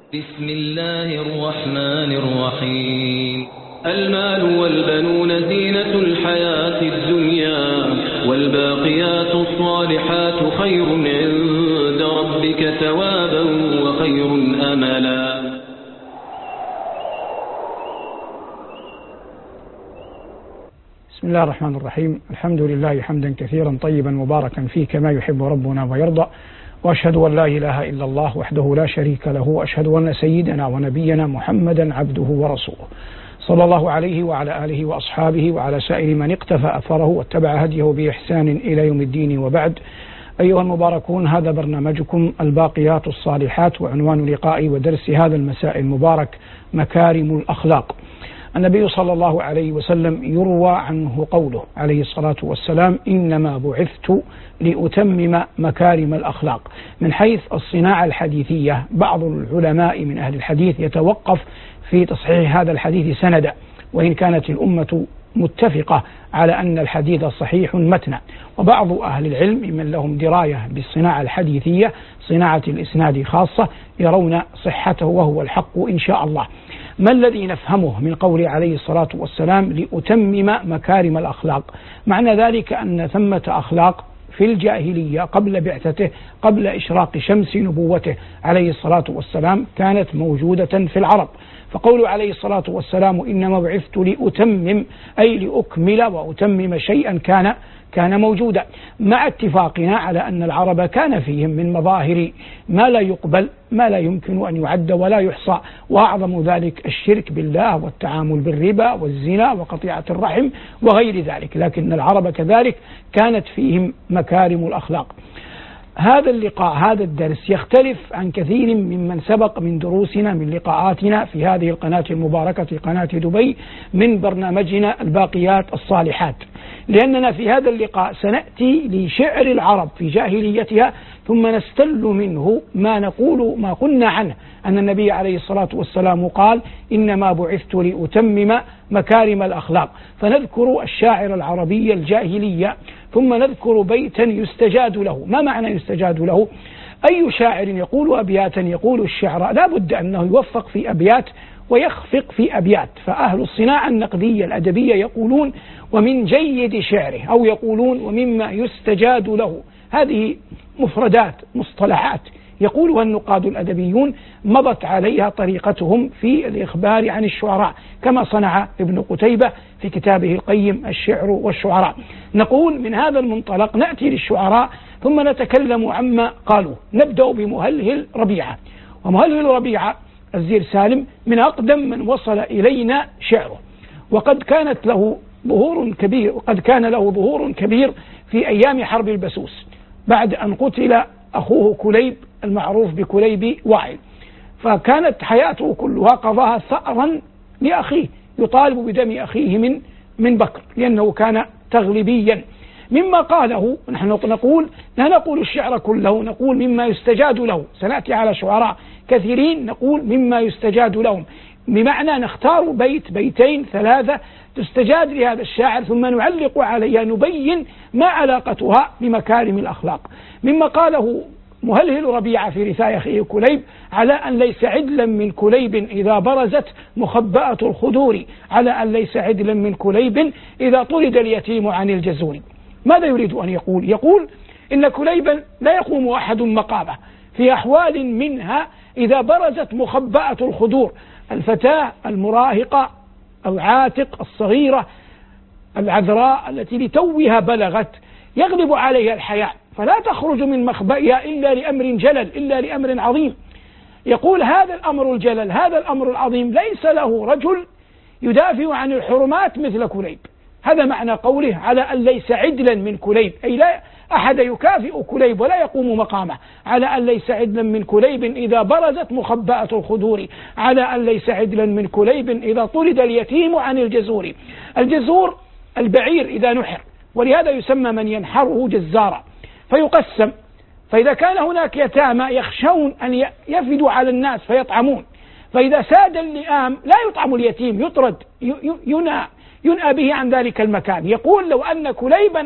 بسم الله الرحمن الرحيم. المال والبنون زينة الحياة الدنيا، والباقيات الصالحات خير عند ربك ثوابا وخير أملا. بسم الله الرحمن الرحيم. الحمد لله حمدا كثيرا طيبا مباركا فيه كما يحب ربنا ويرضى، وأشهد أن لا إله إلا الله وحده لا شريك له، وأشهد أن سيدنا ونبينا محمدا عبده ورسوله، صلى الله عليه وعلى آله وأصحابه وعلى سائر من اقتفى أثره واتبع هديه بإحسان إلى يوم الدين. وبعد، أيها المباركون، هذا برنامجكم الباقيات الصالحات، وعنوان لقائي ودرس هذا المساء المبارك مكارم الأخلاق. النبي صلى الله عليه وسلم يروى عنه قوله عليه الصلاة والسلام: إنما بعثت لأتمم مكارم الأخلاق. من حيث الصناعة الحديثية، بعض العلماء من أهل الحديث يتوقف في تصحيح هذا الحديث سندا، وإن كانت الأمة متفقة على أن الحديث صحيح متنا. وبعض أهل العلم من لهم دراية بالصناعة الحديثية، صناعة الإسناد خاصة، يرون صحته وهو الحق إن شاء الله. ما الذي نفهمه من قول عليه الصلاة والسلام لأتمم مكارم الأخلاق؟ معنى ذلك أن ثمة أخلاق في الجاهلية قبل بعثته، قبل إشراق شمس نبوته عليه الصلاة والسلام، كانت موجودة في العرب. فقول عليه الصلاة والسلام: إنما بعثت لأتمم، أي لأكمل وأتمم شيئا كان موجودا، مع اتفاقنا على أن العرب كان فيهم من مظاهر ما لا يقبل، ما لا يمكن أن يعد ولا يحصى، وأعظم ذلك الشرك بالله والتعامل بالربا والزنا وقطيعة الرحم وغير ذلك. لكن العرب كذلك كانت فيهم مكارم الأخلاق. هذا اللقاء، هذا الدرس يختلف عن كثير ممن سبق من دروسنا، من لقاءاتنا في هذه القناة المباركة، قناة دبي، من برنامجنا الباقيات الصالحات، لأننا في هذا اللقاء سنأتي لشعر العرب في جاهليتها، ثم نستل منه ما قلنا عنه أن النبي عليه الصلاة والسلام قال: إنما بعثت لأتمم مكارم الأخلاق. فنذكر الشاعر العربي الجاهلية، ثم نذكر بيتا يستجاد له. ما معنى يستجاد له؟ أي شاعر يقول أبياتا، يقول الشعر، لا بد أنه يوفق في أبيات ويخفق في أبيات. فأهل الصناعة النقدية الأدبية يقولون: ومن جيد شعره، أو يقولون: ومما يستجاد له. هذه مفردات، مصطلحات يقولها النقاد الأدبيون، مضت عليها طريقتهم في الإخبار عن الشعراء، كما صنع ابن قتيبة في كتابه القيم الشعر والشعراء. نقول من هذا المنطلق نأتي للشعراء، ثم نتكلم عما قالوا. نبدأ بمهلهل ربيعة. ومهلهل ربيعة الزير سالم من أقدم من وصل إلينا شعره، وقد كان له ظهور كبير في أيام حرب البسوس، بعد أن قتل أخوه كليب المعروف بكليب وائل. فكانت حياته كلها قضاها ثأرا لأخيه، يطالب بدم أخيه من بكر، لأنه كان تغلبيا. مما قاله، نحن نقول لا نقول الشعر كله، نقول مما يستجاد له. سنأتي على شعراء كثيرين نقول مما يستجاد لهم، بمعنى نختار بيت، بيتين، ثلاثة تستجاد لهذا الشاعر، ثم نعلق عليها، نبين ما علاقتها بمكارم الأخلاق. مما قاله مهلهل ربيعة في رثاء أخيه كليب: على أن ليس عدلا من كليب إذا برزت مخبأة الخدور، على أن ليس عدلا من كليب إذا طرد اليتيم عن الجزور. ماذا يريد أن يقول؟ يقول إن كليبا لا يقوم أحد مقامه في أحوال منها إذا برزت مخبأة الخدور، الفتاة المراهقة العاتق الصغيرة العذراء التي لتوها بلغت، يغلب عليها الحياء، فلا تخرج من مخبئها إلا لأمر جلل، إلا لأمر عظيم. يقول هذا الأمر الجلل، هذا الأمر العظيم، ليس له رجل يدافع عن الحرمات مثل كليب. هذا معنى قوله على أن ليس عدلا من كليب، أي لا أحد يكافئ كليب ولا يقوم مقامه. على أن ليس عدلا من كليب إذا برزت مخبأة الخدور، على أن ليس عدلا من كليب إذا طرد اليتيم عن الجزور. الجزور البعير إذا نحر، ولهذا يسمى من ينحره جزارا. فيقسم، فإذا كان هناك يتامى يخشون أن يفدوا على الناس فيطعمون، فإذا ساد اللئام لا يطعم اليتيم، يطرد، ينأى به عن ذلك المكان. يقول لو أن كليبا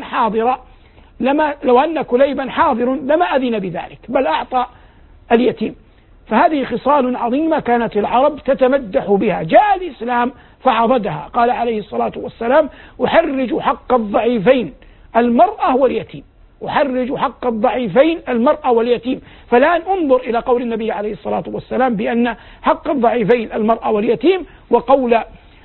حاضر لما أذن بذلك، بل أعطى اليتيم. فهذه خصال عظيمة كانت العرب تتمدح بها. جاء الإسلام فعضدها. قال عليه الصلاة والسلام: أحرج حق الضعيفين المرأة واليتيم. أحرج حق الضعيفين المرأة واليتيم. فالآن انظر إلى قول النبي عليه الصلاة والسلام بأن حق الضعيفين المرأة واليتيم، وقول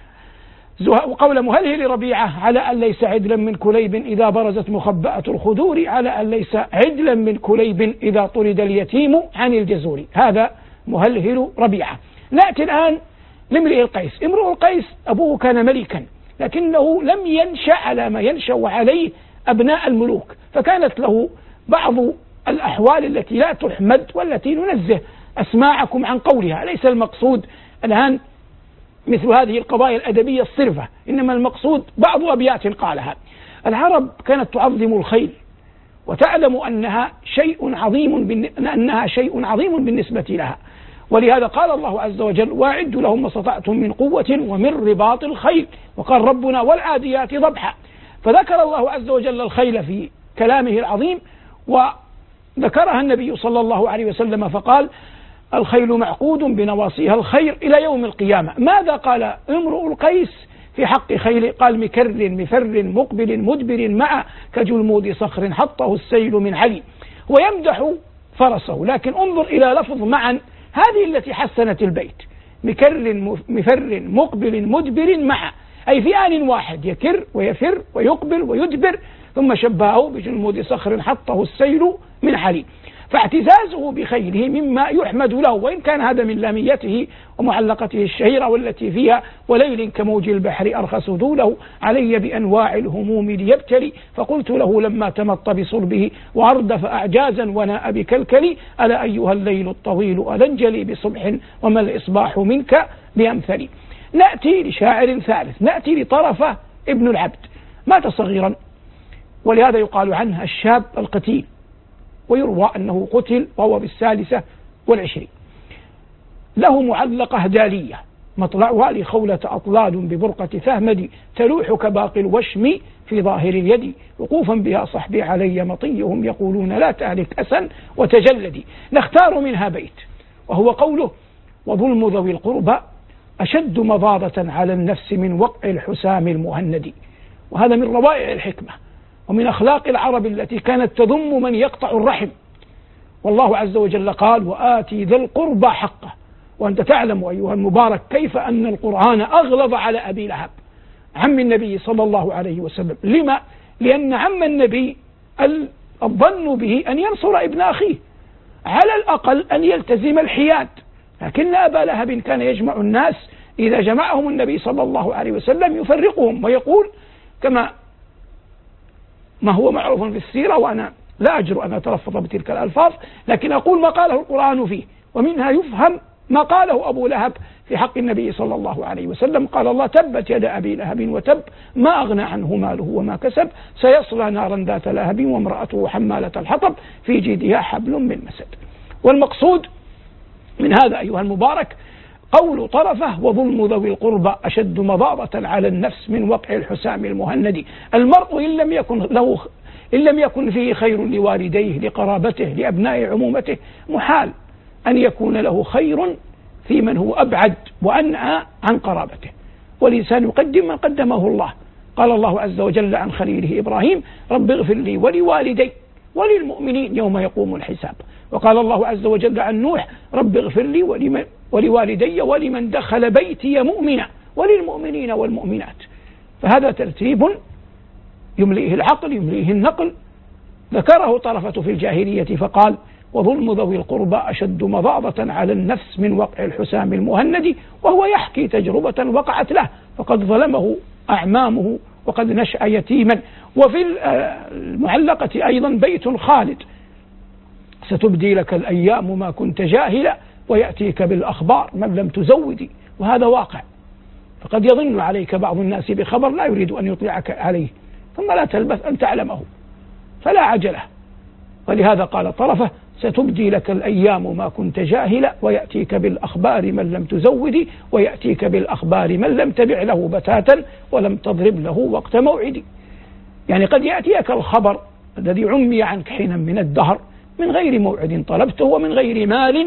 مهلهل ربيعة: على أن ليس عدلا من كليب إذا برزت مخبأة الخدور، على أن ليس عدلا من كليب إذا طرد اليتيم عن الجزور. هذا مهلهل ربيعة. نأتي الآن لامرئ القيس. امرؤ القيس أبوه كان ملكا، لكنه لم ينشأ على ما ينشأ عليه أبناء الملوك، فكانت له بعض الأحوال التي لا تحمد والتي ننزه أسماعكم عن قولها. ليس المقصود الآن مثل هذه القضايا الأدبية الصرفة، إنما المقصود بعض أبيات قالها. العرب كانت تعظم الخيل، وتعلم أنها شيء عظيم بالنسبة لها، ولهذا قال الله عز وجل: وأعدوا لهم ما استطعتم من قوة ومن رباط الخيل. وقال ربنا: والعاديات ضبحا. فذكر الله عز وجل الخيل في كلامه العظيم، وذكرها النبي صلى الله عليه وسلم فقال: الخيل معقود بنواصيها الخير إلى يوم القيامة. ماذا قال امرؤ القيس في حق خيل؟ قال: مكر مفر مقبل مدبر مع كجلمود صخر حطه السيل من علي. ويمدح فرسه، لكن انظر إلى لفظ معا، هذه التي حسنت البيت: مكر مفر مقبل مدبر مع، أي في آن واحد يكر ويفر ويقبل ويدبر، ثم شبهه بجلمود صخر حطه السيل من علي. فاعتزازه بخيله مما يحمد له، وإن كان هذا من لاميته ومعلقته الشهيرة والتي فيها: وليل كموج البحر أرخص دوله علي بأنواع الهموم ليبتلي، فقلت له لما تمط بصلبه وأردف أعجازا وناء بكلكلي: ألا أيها الليل الطويل ألنجلي بصبح وما الإصباح منك بأمثلي. نأتي لشاعر ثالث، نأتي لطرفة ابن العبد. مات صغيرا، ولهذا يقال عنه الشاب القتيل، ويروى أنه قتل وهو ب23. له معلقة هدالية مطلعها لخولة أطلال ببرقة ثهمد، تلوح كباقي الوشم في ظاهر اليد، وقوفا بها صحبي علي مطيهم يقولون لا تهلك أسا وتجلدي. نختار منها بيت، وهو قوله: وظلم ذوي القربى أشد مضاضة على النفس من وقع الحسام المهند. وهذا من روائع الحكمة ومن أخلاق العرب التي كانت تذم من يقطع الرحم. والله عز وجل قال: وآتي ذا القربى حقه. وأنت تعلم أيها المبارك كيف أن القرآن أغلظ على أبي لهب عم النبي صلى الله عليه وسلم. لما؟ لأن عم النبي الظن به أن ينصر ابن أخيه، على الأقل أن يلتزم الحياد. لكن أبا لهب كان يجمع الناس، إذا جمعهم النبي صلى الله عليه وسلم يفرقهم، ويقول كما ما هو معروف في السيرة، وأنا لا أجرؤ أن أتلفظ بتلك الألفاظ، لكن أقول ما قاله القرآن فيه، ومنها يفهم ما قاله أبو لهب في حق النبي صلى الله عليه وسلم. قال الله: تبت يد أبي لهب وتب ما أغنى عنه ماله وما كسب سيصلى نارا ذات لهب وامرأته حمالة الحطب في جيدها حبل من مسد. والمقصود من هذا أيها المبارك قول طرفه: وظلم ذوي القربى أشد مضاضة على النفس من وقع الحسام المهند. المرء إن لم يكن فيه خير لوالديه لقرابته لأبناء عمومته، محال أن يكون له خير في من هو أبعد وأنأى عن قرابته. والإنسان يقدم من قدمه الله. قال الله عز وجل عن خليله إبراهيم: رب اغفر لي ولوالدي وللمؤمنين يوم يقوم الحساب. وقال الله عز وجل عن نوح: رب اغفر لي ولوالدي ولمن دخل بيتي مؤمنا وللمؤمنين والمؤمنات. فهذا ترتيب يملئه العقل يملئه النقل. ذكره طرفة في الجاهلية فقال: وظلم ذوي القربى أشد مضاضة على النفس من وقع الحسام المهند، وهو يحكي تجربة وقعت له، فقد ظلمه أعمامه وقد نشأ يتيما. وفي المعلقة أيضا بيت خالد: ستبدي لك الأيام ما كنت جاهلا ويأتيك بالأخبار من لم تزودي. وهذا واقع، فقد يظن عليك بعض الناس بخبر لا يريد أن يطلعك عليه، ثم لا تلبث أن تعلمه، فلا عجلة. ولهذا قال طرفة: ستبدي لك الأيام ما كنت جاهلا ويأتيك بالأخبار من لم تزودي، ويأتيك بالأخبار من لم تبع له بتاتا ولم تضرب له وقت موعدي. يعني قد يأتيك الخبر الذي عمي عنك حينا من الدهر من غير موعد طلبته ومن غير مال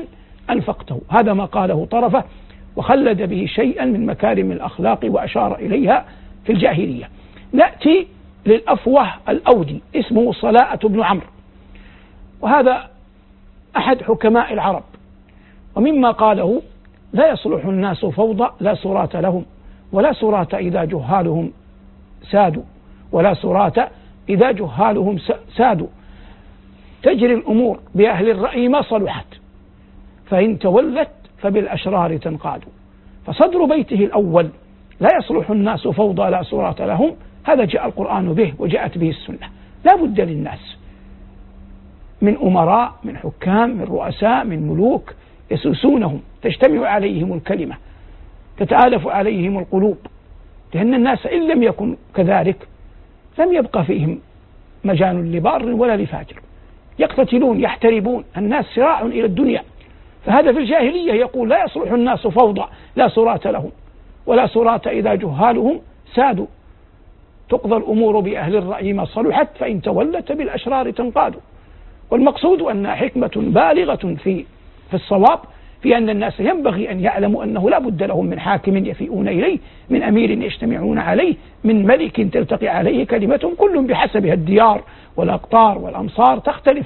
أنفقته. هذا ما قاله طرفة، وخلد به شيئا من مكارم الأخلاق وأشار إليها في الجاهلية. نأتي للأفوه الأودي، اسمه صلاءة بن عمرو، وهذا أحد حكماء العرب، ومما قاله: لا يصلح الناس فوضى لا صراط لهم، ولا صراط إذا جهالهم سادوا، ولا صراط إذا جهالهم سادوا، تجري الأمور بأهل الرأي ما صلحت، فإن تولت فبالأشرار تنقاد. فصدر بيته الأول لا يصلح الناس فوضى لا صراط لهم، هذا جاء القرآن به وجاءت به السنة. لا بد للناس من أمراء، من حكام، من رؤساء، من ملوك يسوسونهم، تجتمع عليهم الكلمة، تتآلف عليهم القلوب، لأن الناس إن لم يكن كذلك لم يبقى فيهم مجال لبار ولا لفاجر، يقتتلون يحتربون، الناس صراع إلى الدنيا. فهذا في الجاهلية يقول: لا يصلح الناس فوضى لا صراط لهم، ولا صراط إذا جهالهم سادوا، تقضى الأمور بأهل الرأي ما صلحت، فإن تولت بالأشرار تنقاد. والمقصود أن حكمة بالغة في الصواب في أن الناس ينبغي أن يعلموا أنه لا بد لهم من حاكم يفيئون إليه، من أمير يجتمعون عليه، من ملك تلتقي عليه كلمتهم، كل بحسبها، الديار والأقطار والأمصار تختلف،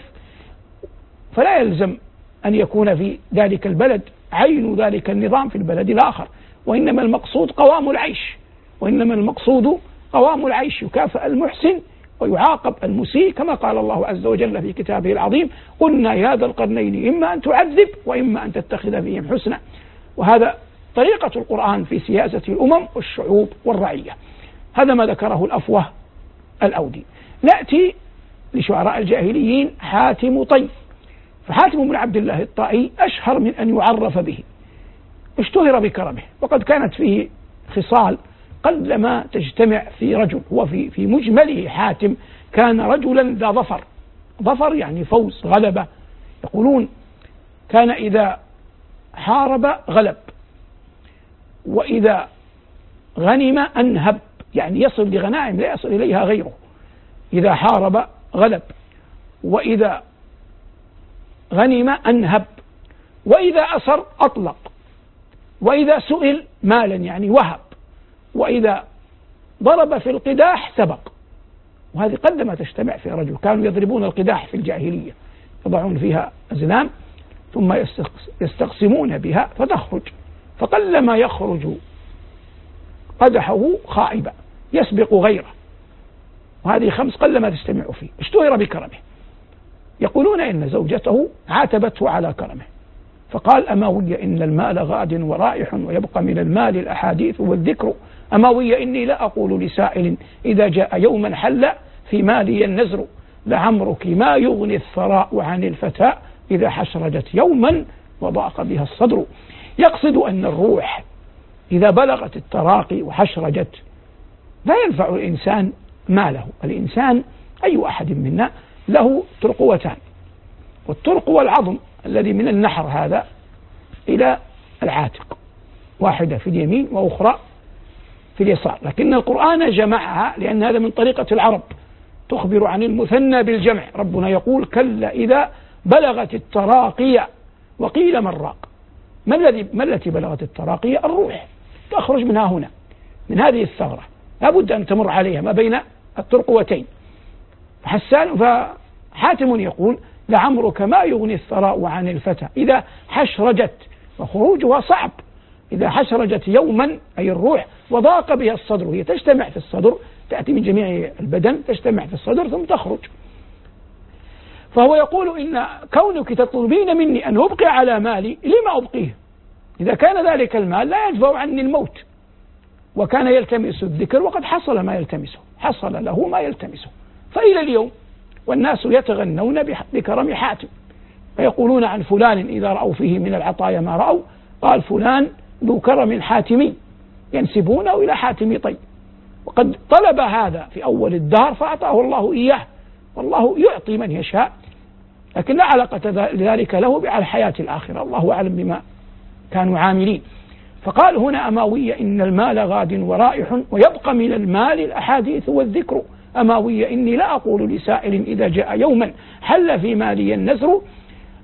فلا يلزم أن يكون في ذلك البلد عين ذلك النظام في البلد الآخر، وإنما المقصود قوام العيش، وإنما المقصود قوام العيش، يكافئ المحسن ويعاقب المسيء، كما قال الله عز وجل في كتابه العظيم: قلنا يا ذا القرنين إما أن تعذب وإما أن تتخذ فيهم حسنا. وهذا طريقة القرآن في سياسة الأمم والشعوب والرعية. هذا ما ذكره الأفوه الأودي. نأتي لشعراء الجاهليين حاتم طي. فحاتم بن عبد الله الطائي أشهر من أن يعرف به، اشتهر بكرمه، وقد كانت فيه خصال قلما تجتمع في رجل. هو في مجمله حاتم كان رجلا ذا ظفر، ظفر يعني فوز، غلبة. يقولون كان إذا حارب غلب، وإذا غنم أنهب، يعني يصل لغنائم لا يصل إليها غيره. إذا حارب غلب، وإذا غنم أنهب، وإذا أسر أطلق، وإذا سئل مالا يعني وهب، وإذا ضرب في القداح سبق. وهذه قدما تجتمع في رجل. كانوا يضربون القداح في الجاهلية، يضعون فيها أزلام ثم يستقسمون بها فتخرج، فقلما يخرج قدحه خائبا يسبق غيره، وهذه 5 قلما تجتمع فيه. اشتهر بكرمه. يقولون إن زوجته عاتبته على كرمه، فقال: أماوية إن المال غاد ورائح، ويبقى من المال الأحاديث والذكر. أماوية إني لا أقول لسائل إذا جاء يوما حل في مالي النزر، لعمرك ما يغني الثراء عن الفتى إذا حشرجت يوما وضاق بها الصدر. يقصد أن الروح إذا بلغت التراقي وحشرجت لا ينفع الإنسان ماله. الإنسان أي أحد منا له ترقوتان، والترق والعظم الذي من النحر هذا إلى العاتق، واحدة في اليمين وأخرى في اليسار، لكن القرآن جمعها لأن هذا من طريقة العرب، تخبر عن المثنى بالجمع. ربنا يقول: كلا إذا بلغت التراقي وقيل من راق. ما التي بلغت التراقي؟ الروح تخرج منها هنا، من هذه الثغرة، لا بد أن تمر عليها ما بين الترقوتين. فحاتم يقول: لعمرك ما يغني الثراء عن الفتى إذا حشرجت، وخروجها صعب. إذا حشرجت يوما أي الروح وضاق بها الصدر، هي تجتمع في الصدر، تأتي من جميع البدن، تجتمع في الصدر ثم تخرج. فهو يقول: إن كونك تطلبين مني أن أبقي على مالي، لما أبقيه؟ إذا كان ذلك المال لا يدفع عني الموت. وكان يلتمس الذكر وقد حصل ما يلتمسه، حصل له ما يلتمسه. فإلى اليوم والناس يتغنون بكرم حاتم، فيقولون عن فلان إذا رأوا فيه من العطايا ما رأوا، قال فلان ذو كرم حاتمي، ينسبونه إلى حاتم طي. وقد طلب هذا في أول الدهر فأعطاه الله إياه، والله يعطي من يشاء، لكن لا علاقة ذلك له بالحياة الآخرة، الله أعلم بما كانوا عاملين. فقال هنا: أماوية إن المال غاد ورائح، ويبقى من المال الأحاديث والذكر. أماوية إني لا أقول لسائل إذا جاء يوما حل في مالي النزر،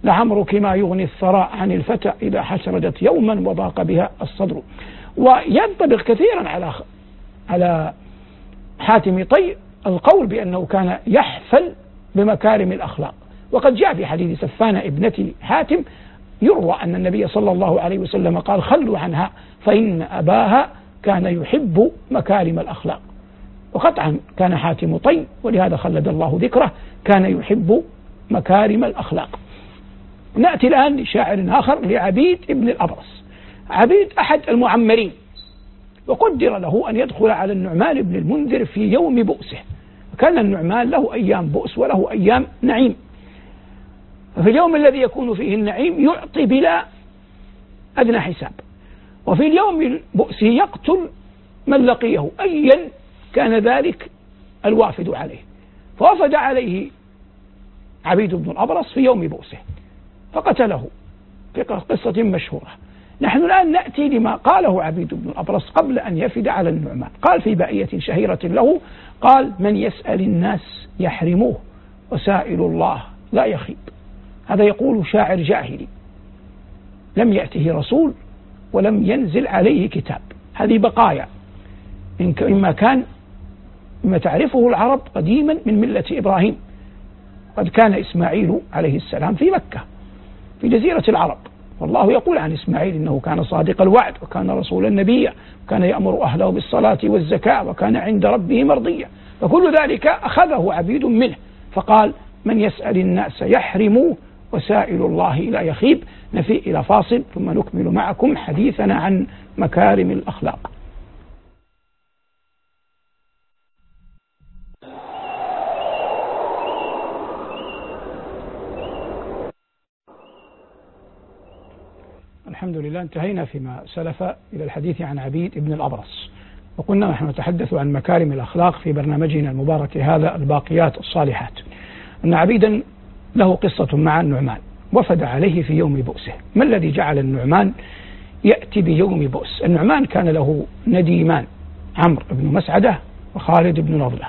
لعمرك ما يغني الثراء عن الفتى إذا حسردت يوما وضاق بها الصدر. وينطبق كثيرا على حاتم طي القول بأنه كان يحفل بمكارم الأخلاق. وقد جاء في حديث سفانة ابنة حاتم يروى أن النبي صلى الله عليه وسلم قال: خلوا عنها فإن أباها كان يحب مكارم الأخلاق. وقطعا كان حاتم طي، ولهذا خلد الله ذكره، كان يحب مكارم الأخلاق. نأتي الآن لشاعر آخر، لعبيد ابن الأبرص. عبيد أحد المعمرين، وقدر له أن يدخل على النعمان بن المنذر في يوم بؤسه. كان النعمان له أيام بؤس وله أيام نعيم، ففي اليوم الذي يكون فيه النعيم يعطي بلا أدنى حساب، وفي اليوم بؤسه يقتل من لقيه أيا كان ذلك الوافد عليه. فوفد عليه عبيد بن الأبرص في يوم بؤسه فقتله في قصة مشهورة. نحن الآن نأتي لما قاله عبيد بن الأبرص قبل أن يفد على النعمان. قال في بائية شهيرة له، قال: من يسأل الناس يحرموه وسائل الله لا يخيب. هذا يقول شاعر جاهلي لم يأته رسول ولم ينزل عليه كتاب. هذه بقايا مما تعرفه العرب قديما من ملة إبراهيم. قد كان إسماعيل عليه السلام في مكة في جزيرة العرب، والله يقول عن إسماعيل إنه كان صادق الوعد وكان رسولا نبيا وكان يأمر أهله بالصلاة والزكاة وكان عند ربه مرضيا. فكل ذلك أخذه عبيد منه، فقال: من يسأل الناس يحرموه وسائل الله لا يخيب. نفي إلى فاصل ثم نكمل معكم حديثنا عن مكارم الأخلاق. الحمد لله، انتهينا فيما سلف إلى الحديث عن عبيد ابن الأبرص، وقلنا نحن نتحدث عن مكارم الأخلاق في برنامجنا المبارك هذا الباقيات الصالحات. أن عبيدا له قصة مع النعمان، وفد عليه في يوم بؤسه. ما الذي جعل النعمان يأتي بيوم بؤس؟ النعمان كان له نديمان، عمرو بن مسعدة وخالد بن نضلة،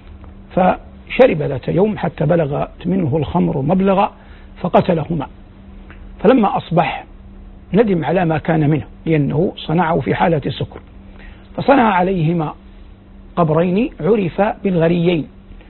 فشرب ذات يوم حتى بلغت منه الخمر مبلغا فقتلهما. فلما أصبح ندم على ما كان منه لأنه صنعه في حالة سكر، فصنع عليهما قبرين عرفا بالغريين،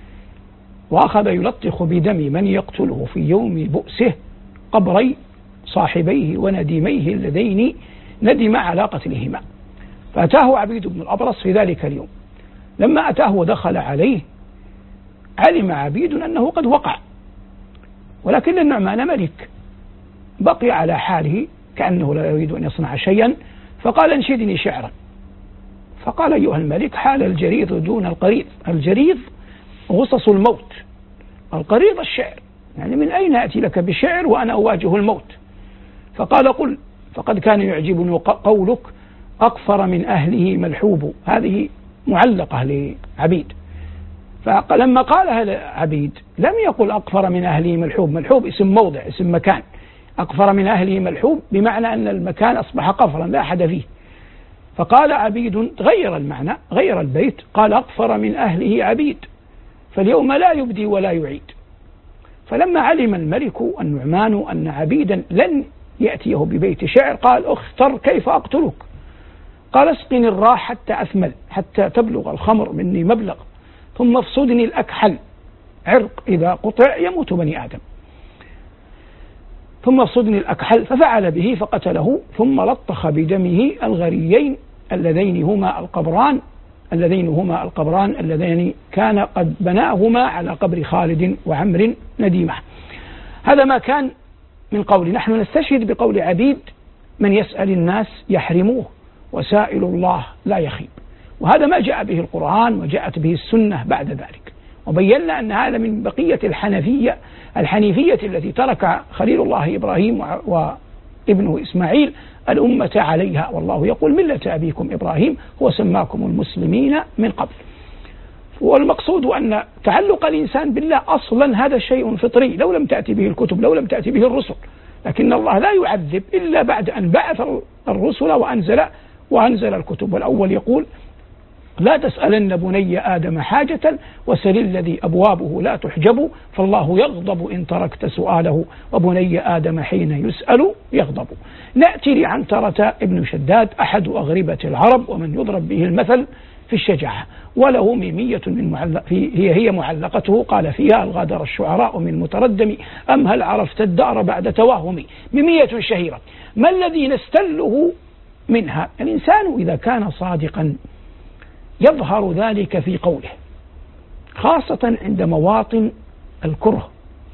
وأخذ يلطخ بدم من يقتله في يوم بؤسه قبري صاحبيه ونديميه اللذين ندم على قتلهما. فأتاه عبيد بن الأبرص في ذلك اليوم. لما أتاه ودخل عليه علم عبيد أنه قد وقع، ولكن النعمان ملك بقي على حاله كأنه لا يريد أن يصنع شيئا، فقال: انشدني شعرا. فقال: أيها الملك، حال الجريض دون القريض. الجريض غصص الموت، القريض الشعر، يعني من أين أتي لك بشعر وأنا أواجه الموت؟ فقال: قل، فقد كان يعجبني قولك أقفر من أهله ملحوب. هذه معلقة لعبيد. فلما قالها لعبيد لم يقل أقفر من أهله ملحوب، ملحوب اسم موضع اسم مكان، أقفر من أهله ملحوب بمعنى أن المكان أصبح قفرا لا أحد فيه. فقال عبيد غير المعنى، غير البيت، قال: أقفر من أهله عبيد، فاليوم لا يبدي ولا يعيد. فلما علم الملك النعمان أن عبيدا لن يأتيه ببيت شعر قال: اختر كيف أقتلك؟ قال: اسقني الراح حتى أثمل، حتى تبلغ الخمر مني مبلغ، ثم افصدني الأكحل، عرق إذا قطع يموت بني آدم، ثم افصدني الأكحل. ففعل به فقتله، ثم لطخ بدمه الغريين اللذين هما القبران اللذين كان قد بناهما على قبر خالد وعمر نديمة. هذا ما كان من قول. نحن نستشهد بقول عبيد: من يسأل الناس يحرموه وسائل الله لا يخيب. وهذا ما جاء به القرآن وجاءت به السنة بعد ذلك، وبينا أن هذا من بقية الحنيفية التي ترك خليل الله إبراهيم وابنه إسماعيل الأمة عليها، والله يقول: ملة أبيكم إبراهيم هو سماكم المسلمين من قبل. والمقصود أن تعلق الإنسان بالله أصلا هذا شيء فطري، لو لم تأتي به الكتب، لو لم تأتي به الرسل، لكن الله لا يعذب إلا بعد أن بعث الرسل وأنزل الكتب. والأول يقول: لا تسألن بني آدم حاجة وسل الذي أبوابه لا تحجب، فالله يغضب إن تركت سؤاله، وبني آدم حين يسأل يغضب. نأتي لعنترة ابن شداد أحد أغربة العرب، ومن يضرب به المثل في الشجاعة، وله ميمية هي معلقته، قال فيها: الغادر الشعراء من متردم، أم هل عرفت الدأر بعد توهم. ميمية شهيرة. ما الذي نستله منها؟ الإنسان إذا كان صادقا يظهر ذلك في قوله، خاصة عند مواطن الكره.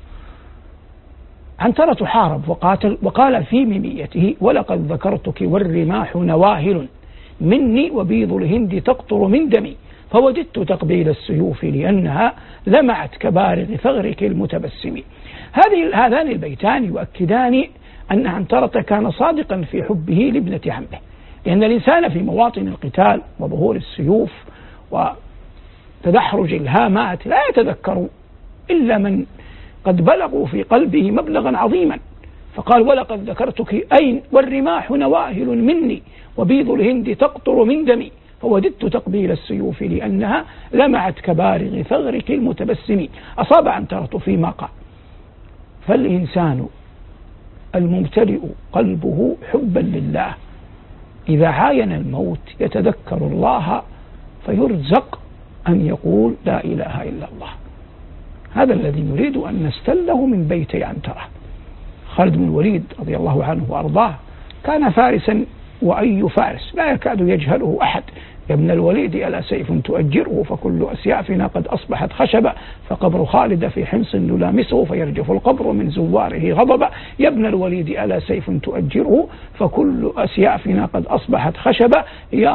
عنترة حارب وقاتل، وقال في ميميته: ولقد ذكرتك والرماح نواهل مني، وبيض الهند تقطر من دمي، فوددت تقبيل السيوف لأنها لمعت كبارغ ثغرك المتبسم. هذان البيتان يؤكدان أن عنترة كان صادقا في حبه لابنة عمه، لأن الإنسان في مواطن القتال وظهور السيوف وتدحرج الهامات لا يتذكر إلا من قد بلغوا في قلبه مبلغا عظيما. فقال: ولقد ذكرتك أين والرماح نواهل مني، وبيض الهند تقطر من دمي، فوددت تقبيل السيوف لأنها لمعت كبارغ ثغرك المتبسم. أصاب عنترة فيما قال. فالإنسان الممتلئ قلبه حبا لله إذا عاين الموت يتذكر الله فيرزق أن يقول: لا إله إلا الله. هذا الذي نريد أن نستله من بيت عنترة. خالد بن الوليد رضي الله عنه وأرضاه كان فارسا، وأي فارس لا يكاد يجهله أحد. يا ابن الوليد ألا سيف تؤجره، فكل أسيافنا قد أصبحت خشبة، فقبر خالد في حمص نلامسه، فيرجف القبر من زواره غضبا. يا ابن الوليد ألا سيف تؤجره، فكل أسيافنا قد أصبحت خشبة، يا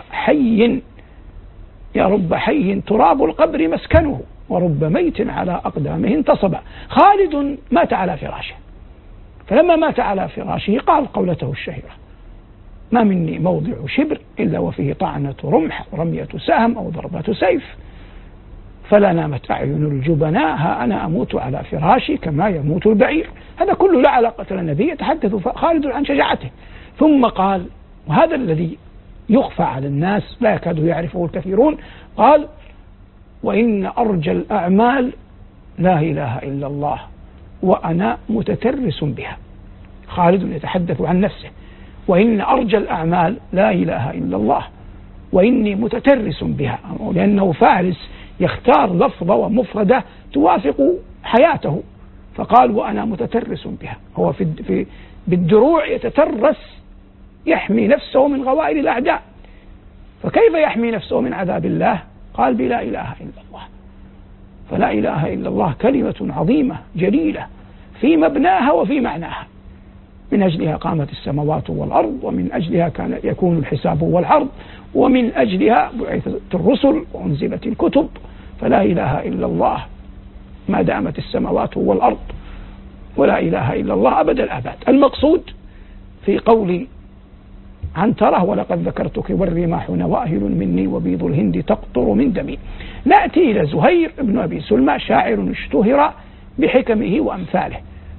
رب حي تراب القبر مسكنه، ورب ميت على أقدامه انتصب. خالد مات على فراشه، فلما مات على فراشه قال قولته الشهيرة: ما مني موضع شبر إلا وفيه طعنة رمح، رمية سهم، أو ضربة سيف، فلا نامت أعين الجبناء، ها أنا أموت على فراشي كما يموت البعير. هذا كله لا علاقة للنبي، يتحدث خالد عن شجاعته. ثم قال، وهذا الذي يخفى على الناس لا يكاد يعرفه الكثيرون، قال: وإن أرجى الأعمال لا إله إلا الله وأنا متترس بها. خالد يتحدث عن نفسه: وإن أرجى الأعمال لا إله إلا الله وإني متترس بها، لأنه فارس يختار لفظة ومفردة توافق حياته، فقال: وأنا متترس بها. هو بالدروع يتترس، يحمي نفسه من غوائل الأعداء. فكيف يحمي نفسه من عذاب الله؟ قال: بلا إله إلا الله. فلا إله إلا الله كلمة عظيمة جليلة في مبناها وفي معناها. من أجلها قامت السماوات والأرض، ومن أجلها كان يكون الحساب والعرض، ومن أجلها بعثت الرسل وأنزلت الكتب. فلا إله إلا الله ما دامت السماوات والأرض، ولا إله إلا الله أبد الآباد. المقصود في قول عنترة: ولقد ذكرتك والرماح نواهل مني، وبيض الهند تقطر من دمي. نأتي إلى زهير بن أبي سلمى، شاعر اشتهر بحكمه وأمثاله،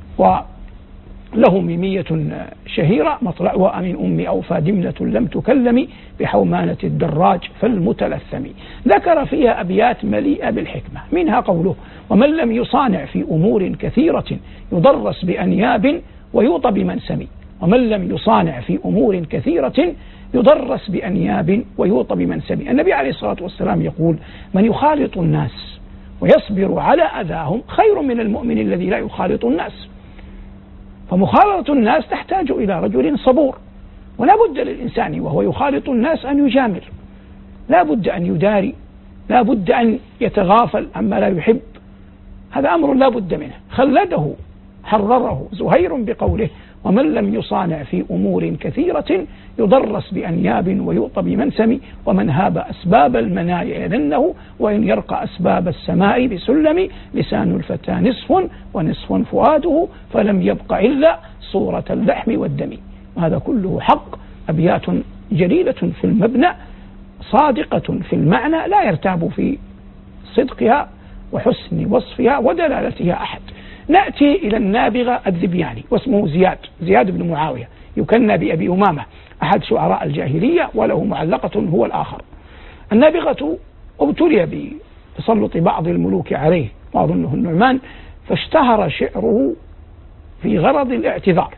وله ميمية شهيرة: مطلع وأمن أمي أوفى دمنة لم تكلم، بحومانة الدراج فالمتلثم. ذكر فيها أبيات مليئة بالحكمة، منها قوله: ومن لم يصانع في أمور كثيرة يضرس بأنياب ويوطى بمنسم. ومن لم يصانع في أمور كثيرة يضرس بأنياب ويوطى بمنسم. النبي عليه الصلاة والسلام يقول: من يخالط الناس ويصبر على أذاهم خير من المؤمن الذي لا يخالط الناس. فمخالطة الناس تحتاج إلى رجل صبور، ولا بد للإنسان وهو يخالط الناس أن يجامل، لا بد أن يداري، لا بد أن يتغافل عما لا يحب. هذا أمر لا بد منه. خلده حرره زهير بقوله: ومن لم يصانع في أمور كثيرة يضرس بأنياب ويؤطى بمنسم، ومن هاب أسباب المنايا يذنه، وإن يرقى أسباب السماء بسلم، لسان الفتى نصف ونصف فؤاده، فلم يبق إلا صورة اللحم والدم. وهذا كله حق، أبيات جليلة في المبنى، صادقة في المعنى، لا يرتاب في صدقها وحسن وصفها ودلالتها أحد. نأتي إلى النابغة الذبياني، واسمه زياد بن معاوية، يكنى بأبي أمامة، أحد شعراء الجاهلية، وله معلقة هو الآخر. النابغة ابتلي بتسلط بعض الملوك عليه وأظنه النعمان، فاشتهر شعره في غرض الاعتذار.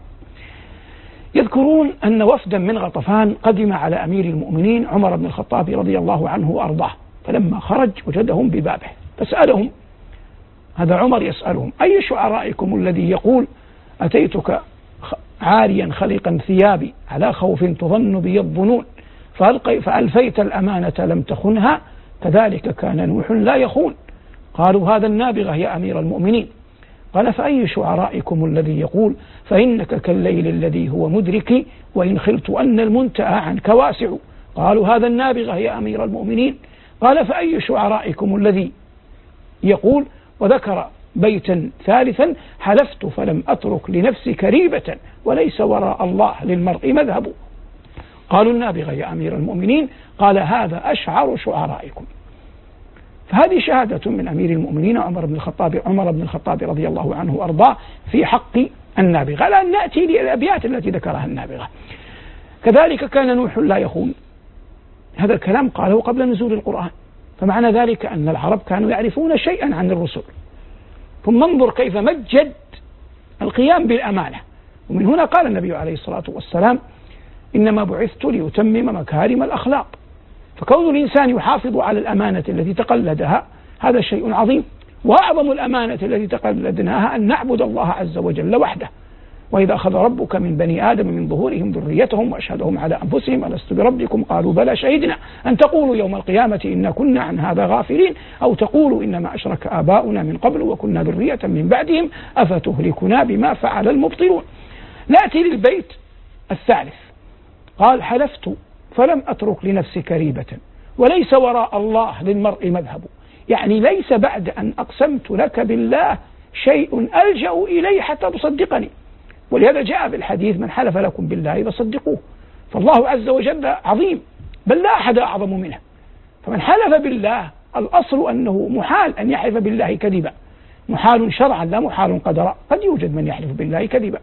يذكرون أن وفدا من غطفان قدم على أمير المؤمنين عمر بن الخطاب رضي الله عنه وأرضاه، فلما خرج وجدهم ببابه فسألهم، هذا عمر يسألهم: أي شعرائكم الذي يقول أتيتك عاريا خلقا ثيابي على خوف تظن بي الظنون فألفيت الأمانة لم تخنها، كذلك كان نوح لا يخون. قالوا: هذا النابغة يا أمير المؤمنين. قال: فأي شعرائكم الذي يقول فإنك كالليل الذي هو مدركي وإن خلت أن المنتهى عنك واسع. قالوا: هذا النابغة يا أمير المؤمنين. قال: فأي شعرائكم الذي يقول، وذكر بيتا ثالثا: حلفت فلم أترك لنفسي كريبة وليس وراء الله للمرء مذهب. قالوا: النابغة يا أمير المؤمنين. قال: هذا أشعر شعرائكم. فهذه شهادة من أمير المؤمنين عمر بن الخطاب رضي الله عنه وأرضاه في حق النابغة. الآن نأتي للأبيات التي ذكرها النابغة. كذلك كان نوح لا يخون، هذا الكلام قاله قبل نزول القرآن، فمعنى ذلك أن العرب كانوا يعرفون شيئا عن الرسل. ثم انظر كيف مجد القيام بالأمانة، ومن هنا قال النبي عليه الصلاة والسلام: إنما بعثت ليتمم مكارم الأخلاق. فكون الإنسان يحافظ على الأمانة التي تقلدها هذا شيء عظيم، وأعظم الأمانة التي تقلدناها أن نعبد الله عز وجل وحده. وإذا أخذ ربك من بني آدم من ظهورهم ذريتهم وأشهدهم على أنفسهم ألست بربكم قالوا بلى شهدنا أن تقولوا يوم القيامة إنا كنا عن هذا غافلين أو تقولوا إنما أشرك آباؤنا من قبل وكنا ذرية من بعدهم أفتهلكنا بما فعل المبطلون. نأتي للبيت الثالث، قال: حلفت فلم أترك لنفسي كريبة وليس وراء الله للمرء مذهب. يعني ليس بعد أن أقسمت لك بالله شيء ألجأ إليه حتى تصدقني. ولهذا جاء بالحديث: من حلف لكم بالله فصدقوه. فالله عز وجل عظيم، بل لا أحد أعظم منه. فمن حلف بالله الأصل أنه محال أن يحلف بالله كذبا، محال شرعا لا محال قدرا. قد يوجد من يحلف بالله كذبا،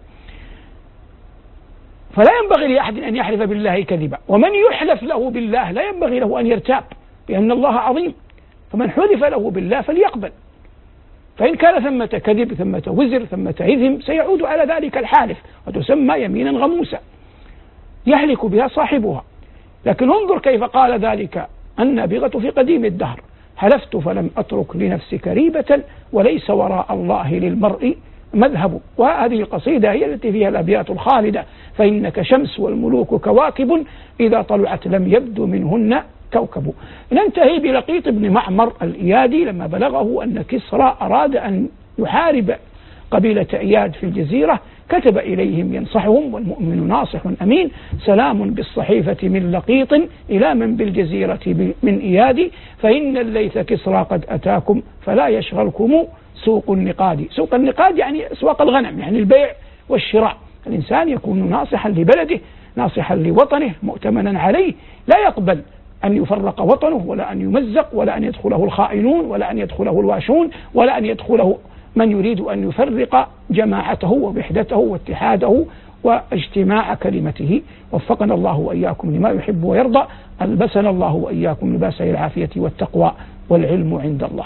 فلا ينبغي لأحد أن يحلف بالله كذبا. ومن يحلف له بالله لا ينبغي له أن يرتاب، لأن الله عظيم. فمن حلف له بالله فليقبل، فإن كان ثمة كذب ثمة وزر ثمة إثم سيعود على ذلك الحالف، وتسمى يمينا غموسا يهلك بها صاحبها. لكن انظر كيف قال ذلك النابغة في قديم الدهر: حلفت فلم أترك لنفسي كريبة وليس وراء الله للمرء مذهب. وهذه القصيدة هي التي فيها الأبيات الخالدة: فإنك شمس والملوك كواكب إذا طلعت لم يبدو منهن كوكب. ننتهي بلقيط بن معمر الإيادي لما بلغه أن كسرى أراد أن يحارب قبيلة إياد في الجزيرة، كتب إليهم ينصحهم: والمؤمن ناصح أمين، سلام بالصحيفة من لقيط إلى من بالجزيرة من إياد، فإن الليث كسرى قد أتاكم فلا يشغلكم سوق النقاد. سوق النقاد يعني أسواق الغنم، يعني البيع والشراء. الإنسان يكون ناصحا لبلده، ناصحا لوطنه، مؤتمنا عليه، لا يقبل أن يفرق وطنه ولا أن يمزق ولا أن يدخله الخائنون ولا أن يدخله الواشون ولا أن يدخله من يريد أن يفرق جماعته ووحدته واتحاده واجتماع كلمته. وفقنا الله وإياكم لما يحب ويرضى، ألبسنا الله وإياكم لباس العافية والتقوى، والعلم عند الله.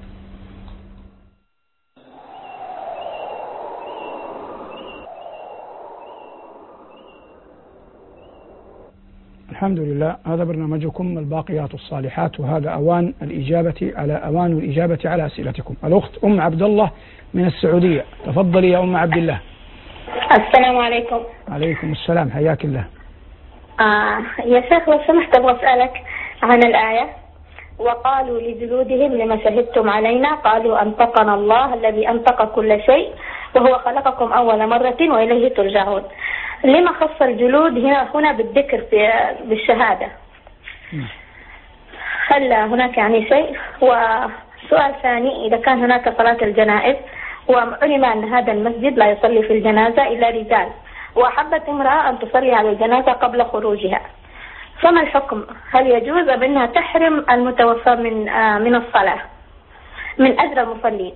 الحمد لله، هذا برنامجكم الباقيات الصالحات، وهذا أوان الإجابة على أسئلتكم. الأخت أم عبد الله من السعودية، تفضلي يا أم عبد الله. السلام عليكم. عليكم السلام، حياك الله. يا شيخ لو سمحت أبغى أسألك عن الآية: وقالوا لجلودهم لما شهدتم علينا قالوا أنطقنا الله الذي أنطق كل شيء وهو خلقكم أول مرة وإليه ترجعون. لما خص الجلود هنا بالذكر بالشهادة؟ هل هناك يعني شيء؟ وسؤال ثاني: إذا كان هناك صلاة الجنائز وعلم أن هذا المسجد لا يصلي في الجنازة إلا رجال، وأحبت امرأة أن تصلي على الجنازة قبل خروجها، فما الحكم؟ هل يجوز بأنها تحرم المتوفى من الصلاة من أجل المصلين؟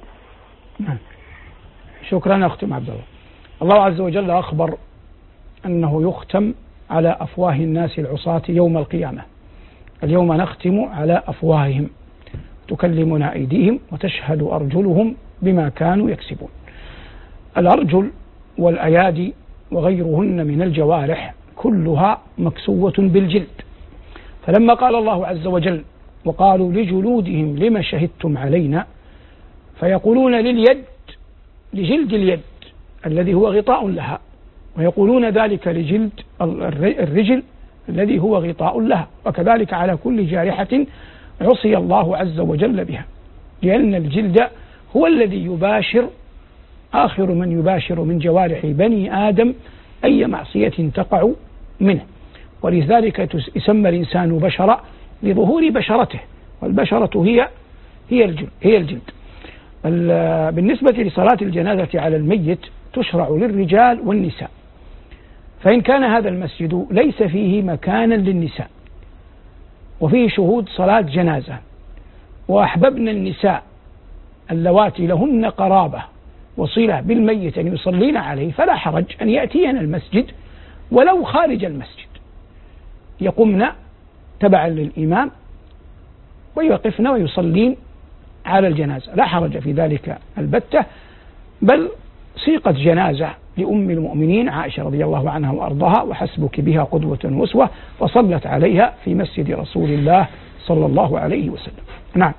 شكرا أختي عبد الله. الله عز وجل أخبر أنه يختم على أفواه الناس العصاة يوم القيامة، اليوم نختم على أفواههم تكلمنا أيديهم وتشهد أرجلهم بما كانوا يكسبون. الأرجل والأيادي وغيرهن من الجوارح كلها مكسوة بالجلد، فلما قال الله عز وجل وقالوا لجلودهم لما شهدتم علينا، فيقولون لليد لجلد اليد الذي هو غطاء لها، ويقولون ذلك لجلد الرجل الذي هو غطاء لها، وكذلك على كل جارحة عصي الله عز وجل بها، لأن الجلد هو الذي يباشر آخر من يباشر من جوارح بني آدم أي معصية تقع منه، ولذلك يسمى الإنسان بشرا لظهور بشرته، والبشرة هي الجلد. بالنسبة لصلاة الجنازة على الميت تشرع للرجال والنساء، فإن كان هذا المسجد ليس فيه مكانا للنساء وفيه شهود صلاة جنازة، وأحببنا النساء اللواتي لهن قرابة وصلة بالميت أن يصلين عليه، فلا حرج أن يأتين المسجد ولو خارج المسجد، يقمن تبعا للإمام ويوقفن ويصلين على الجنازة، لا حرج في ذلك البتة. بل سيقت جنازة لأم المؤمنين عائشة رضي الله عنها وأرضاها وحسبك بها قدوة وأسوة، وصلت عليها في مسجد رسول الله صلى الله عليه وسلم. نعم.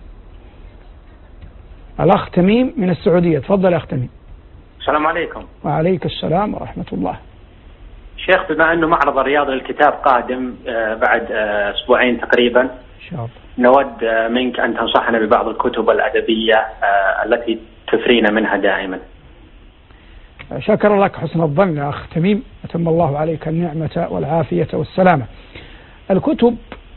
الأخ تميم من السعودية، تفضل أخ تميم. السلام عليكم. وعليك السلام ورحمة الله. شيخ، بما أنه معرض الرياض للكتاب قادم بعد أسبوعين تقريبا، إن شاء الله نود منك أن تنصحنا ببعض الكتب الأدبية التي تثرينا منها دائما. شكر لك حسن الظن يا أخ تميم، أتم الله عليك النعمة والعافية والسلامة. الكتب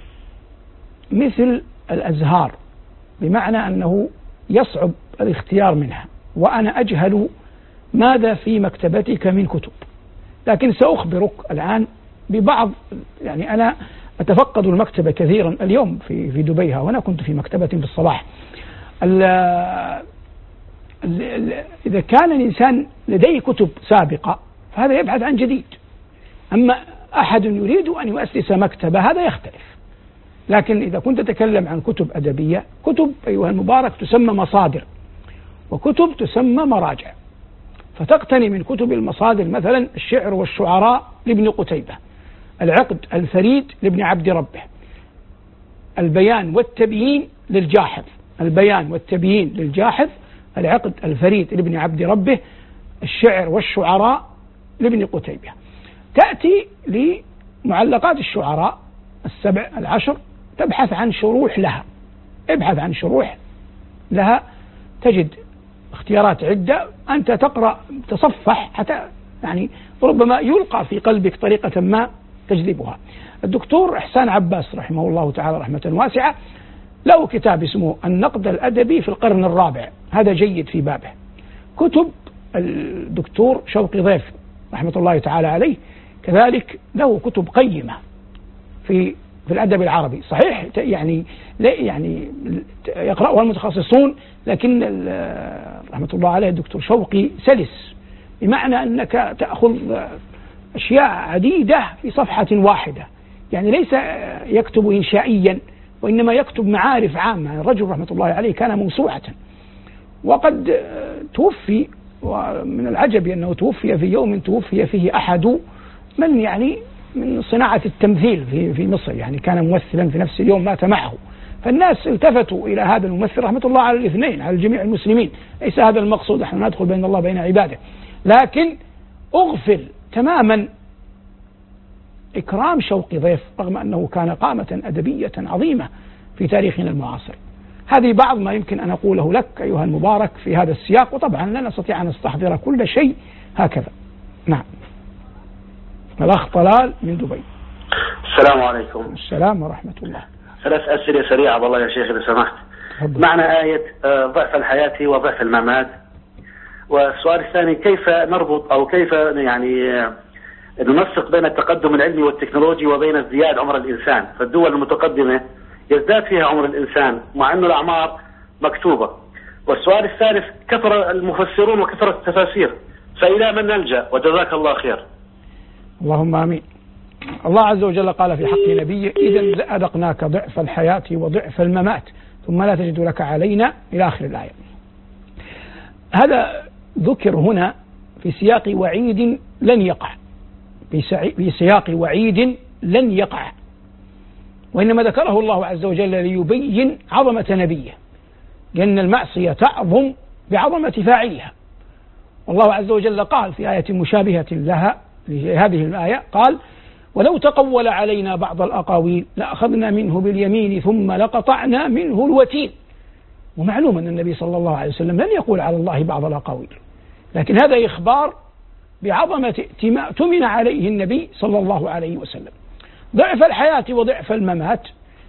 مثل الأزهار، بمعنى أنه يصعب الاختيار منها، وأنا أجهل ماذا في مكتبتك من كتب، لكن سأخبرك الآن ببعض. يعني أنا أتفقد المكتبة كثيرا اليوم في دبي، وأنا كنت في مكتبة في الصباح. إذا كان الإنسان لديه كتب سابقة فهذا يبحث عن جديد، أما أحد يريد أن يؤسس مكتبة هذا يختلف. لكن إذا كنت تتكلم عن كتب أدبية، كتب أيها المبارك تسمى مصادر، وكتب تسمى مراجع، فتقتني من كتب المصادر مثلا الشعر والشعراء لابن قتيبة، العقد الفريد لابن عبد ربه، البيان والتبيين للجاحظ، البيان والتبيين للجاحظ، العقد الفريد لابن عبد ربه، الشعر والشعراء لابن قتيبة. تأتي لمعلقات الشعراء 7 10 تبحث عن شروح لها، ابحث عن شروح لها تجد اختيارات عدة، أنت تقرأ تصفح حتى يعني ربما يلقى في قلبك طريقة ما تجذبها. الدكتور إحسان عباس رحمه الله تعالى رحمة واسعة له كتاب اسمه النقد الأدبي في القرن الرابع، هذا جيد في بابه. كتب الدكتور شوقي ضيف رحمة الله تعالى عليه كذلك له كتب قيمة في الأدب العربي، صحيح يعني يقرأها المتخصصون، لكن رحمة الله عليه الدكتور شوقي سلس، بمعنى أنك تأخذ أشياء عديدة في صفحة واحدة، يعني ليس يكتب إنشائيا وإنما يكتب معارف عامة. الرجل رحمة الله عليه كان موسوعة، وقد توفي، ومن العجب أنه توفي في يوم توفي فيه أحد من يعني من صناعة التمثيل في مصر، يعني كان ممثلا في نفس اليوم مات معه، فالناس التفتوا إلى هذا الممثل رحمة الله على الاثنين، على جميع المسلمين، ليس هذا المقصود، نحن ندخل بين الله بين عباده، لكن أغفل تماما إكرام شوقي ضيف رغم أنه كان قامة أدبية عظيمة في تاريخنا المعاصر. هذه بعض ما يمكن أن أقوله لك أيها المبارك في هذا السياق، وطبعا لا نستطيع أن نستحضر كل شيء هكذا. نعم. الأخ طلال من دبي. السلام عليكم. السلام ورحمة الله. 3 أسئلة سريعة والله يا شيخ إذا سمحت. معنى آية ضعف الحياة وضعف الممات، والسؤال الثاني كيف نربط أو كيف يعني ننسق بين التقدم العلمي والتكنولوجي وبين ازدياد عمر الإنسان؟ فالدول المتقدمة يزداد فيها عمر الإنسان مع أنه الأعمار مكتوبة. والسؤال الثالث كثر المفسرون وكثرة التفاسير، فإلى من نلجأ؟ وجزاك الله خير. اللهم آمين. الله عز وجل قال في حق نبيه: إذا لأذقناك ضعف الحياة وضعف الممات ثم لا تجد لك علينا، إلى آخر الآية. هذا ذكر هنا في سياق وعيد لن يقع، في سياق وعيد لن يقع، وإنما ذكره الله عز وجل ليبين عظمة نبيه، لأن المعصية تعظم بعظمة فاعلها. والله عز وجل قال في آية مشابهة لها لهذه الآية، قال: ولو تقول علينا بعض الأقاويل لأخذنا منه باليمين ثم لقطعنا منه الوتين. ومعلوم أن النبي صلى الله عليه وسلم لن يقول على الله بعض الأقاويل، لكن هذا إخبار بعظمة ما اؤتمن عليه النبي صلى الله عليه وسلم. ضعف الحياة وضعف الممات،